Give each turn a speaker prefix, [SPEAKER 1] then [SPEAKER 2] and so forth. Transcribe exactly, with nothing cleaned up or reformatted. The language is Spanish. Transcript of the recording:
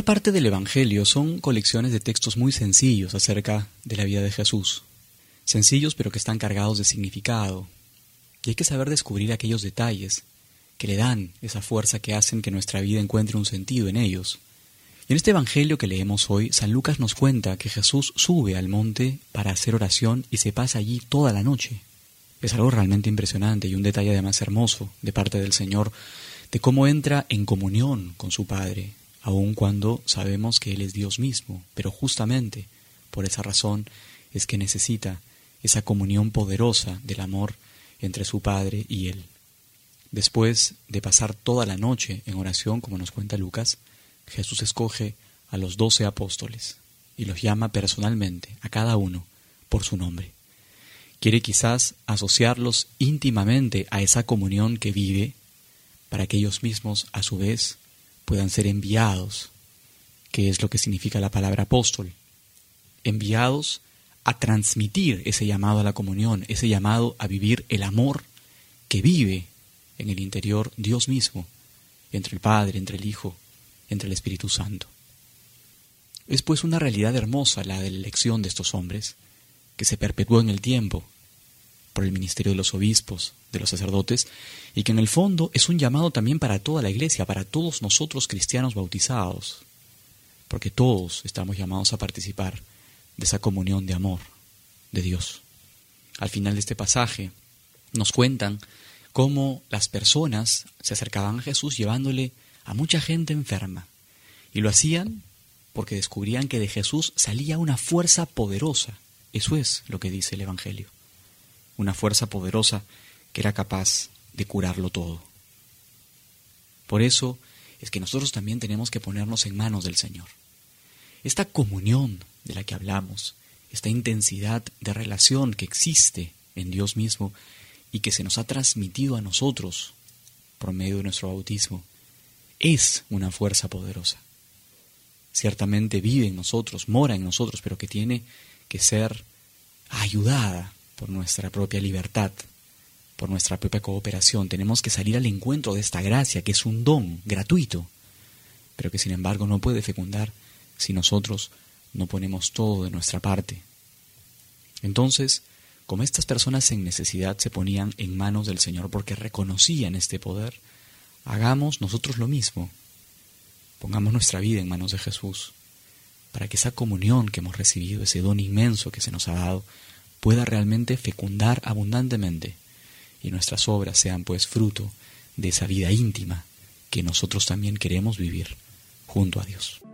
[SPEAKER 1] parte del Evangelio son colecciones de textos muy sencillos acerca de la vida de Jesús. Sencillos pero que están cargados de significado. Y hay que saber descubrir aquellos detalles que le dan esa fuerza que hacen que nuestra vida encuentre un sentido en ellos. Y en este Evangelio que leemos hoy, San Lucas nos cuenta que Jesús sube al monte para hacer oración y se pasa allí toda la noche. Es algo realmente impresionante y un detalle además hermoso de parte del Señor, de cómo entra en comunión con su Padre, aun cuando sabemos que Él es Dios mismo, pero justamente por esa razón es que necesita esa comunión poderosa del amor entre su Padre y Él. Después de pasar toda la noche en oración, como nos cuenta Lucas, Jesús escoge a los doce apóstoles y los llama personalmente, a cada uno, por su nombre. Quiere quizás asociarlos íntimamente a esa comunión que vive, para que ellos mismos, a su vez, puedan ser enviados, que es lo que significa la palabra apóstol, enviados a transmitir ese llamado a la comunión, ese llamado a vivir el amor que vive en el interior Dios mismo, entre el Padre, entre el Hijo, entre el Espíritu Santo. Es pues una realidad hermosa la de la elección de estos hombres, que se perpetuó en el tiempo por el ministerio de los obispos, de los sacerdotes, y que en el fondo es un llamado también para toda la Iglesia, para todos nosotros cristianos bautizados, porque todos estamos llamados a participar de esa comunión de amor de Dios. Al final de este pasaje nos cuentan cómo las personas se acercaban a Jesús llevándole a mucha gente enferma, y lo hacían porque descubrían que de Jesús salía una fuerza poderosa. Eso es lo que dice el Evangelio, una fuerza poderosa que era capaz de curarlo todo. Por eso es que nosotros también tenemos que ponernos en manos del Señor. Esta comunión de la que hablamos, esta intensidad de relación que existe en Dios mismo y que se nos ha transmitido a nosotros por medio de nuestro bautismo, es una fuerza poderosa. Ciertamente vive en nosotros, mora en nosotros, pero que tiene que ser ayudada por nuestra propia libertad, por nuestra propia cooperación. Tenemos que salir al encuentro de esta gracia, que es un don gratuito, pero que sin embargo no puede fecundar si nosotros no ponemos todo de nuestra parte. Entonces, como estas personas en necesidad se ponían en manos del Señor porque reconocían este poder, hagamos nosotros lo mismo. Pongamos nuestra vida en manos de Jesús, para que esa comunión que hemos recibido, ese don inmenso que se nos ha dado, pueda realmente fecundar abundantemente, y nuestras obras sean pues fruto de esa vida íntima que nosotros también queremos vivir junto a Dios.